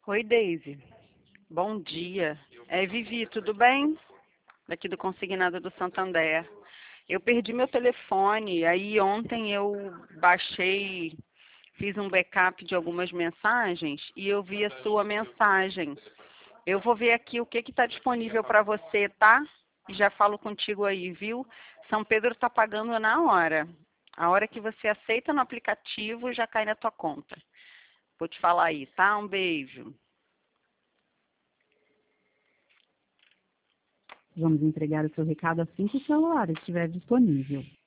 Oi, Daisy. Bom dia. É Vivi, tudo bem? Daqui do Consignado do Santander. Eu perdi meu telefone, aí ontem eu baixei, fiz um backup de algumas mensagens e eu vi a sua mensagem. Eu vou ver aqui o que está disponível para você, tá? E já falo contigo aí, viu? São Pedro está pagando na hora. A hora que você aceita no aplicativo, já cai na tua conta. Vou te falar aí, tá? Um beijo. Vamos entregar o seu recado assim que o celular estiver disponível.